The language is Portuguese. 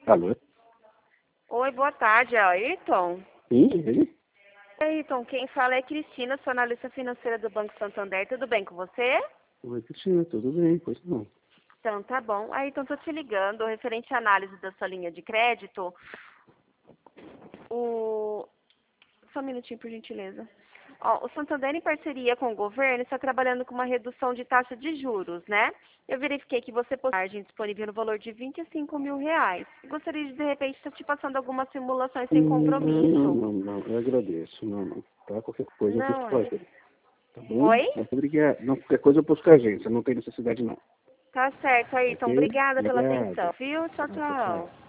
Alô? Oi, boa tarde, é o Ayrton. Sim, ele? Ayrton, quem fala é Cristina, sou analista financeira do Banco Santander. Tudo bem com você? Oi, Cristina, tudo bem? Pois não. Então, tá bom. Ayrton, tô te ligando, referente à análise da sua linha de crédito. Só um minutinho, por gentileza. Ó, o Santander, em parceria com o governo, está trabalhando com uma redução de taxa de juros, né? Eu verifiquei que você possui margem disponível no valor de R$ 25.000. Gostaria de repente, estar te passando algumas simulações sem compromisso. Não, eu agradeço. Não. Tá? Qualquer coisa eu posso Não, é. fazer. Tá bom? Oi? Muito obrigado. Não, qualquer coisa eu posso com a agência, não tem necessidade não. Tá certo, Ayrton. Ok? Obrigada pela Obrigado. atenção, viu? Tchau, Tchau. tchau.